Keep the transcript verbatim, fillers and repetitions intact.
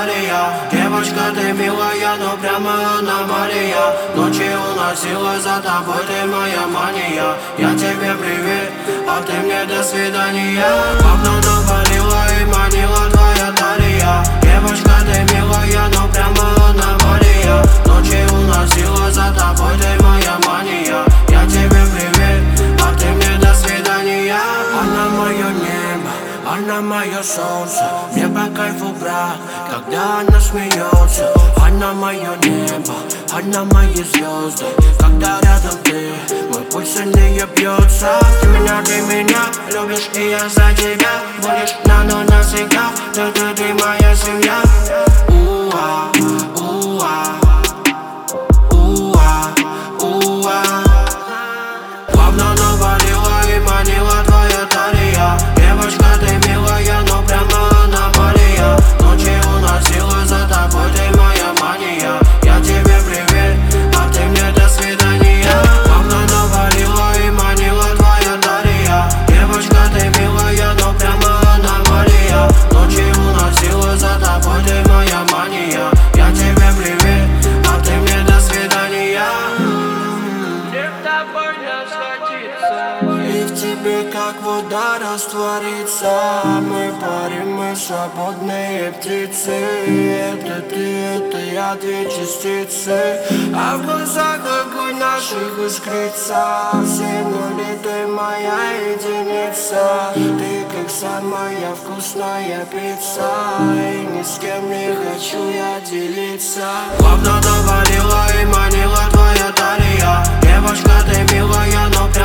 талия. Девочка, ты милая, но прямо аномалия. Ночи уносила за тобой, ты моя мания. Я тебе привет, а ты мне до свидания. Окно навалила и манила твоя талия. Девочка, ты милая, но прямо аномалия. Ночи уносила за тобой, ты моя мания. Я тебе привет, а ты мне до свидания. Она мое небо, она мое солнце. Мне по кайфу, брат, когда она смеется. Она мое небо, она мои звезды. Когда рядом ты, мой пульс сильнее бьется. Ты меня, ты меня любишь, и я за тебя. Будешь на но навсегда, ты, ты, ты моя семья. Уа, уа, уа, уа. Плавно навалила и манила твоя талия. Девочка, ты милая, но прямо аномалия. Ночи уносила за тобой, ты моя мания. Я тебе привет, а ты мне до свидания. Плавно навалила и манила твоя талия. Девочка, ты милая, но прямо аномалия. Ночи уносила за тобой, ты моя мания. Я тебе привет, а ты мне до свидания. Мне с тобой не сходиться, и в тебе как вода растворится. Мы парим, мы свободные птицы. Это ты, это я, две частицы. А в глазах огонь наших искрится. Все нули, ты моя единица. Ты как самая вкусная пицца. И ни с кем не хочу я делиться. Плавно навалила и манила твоя талия. Девочка, ты милая, но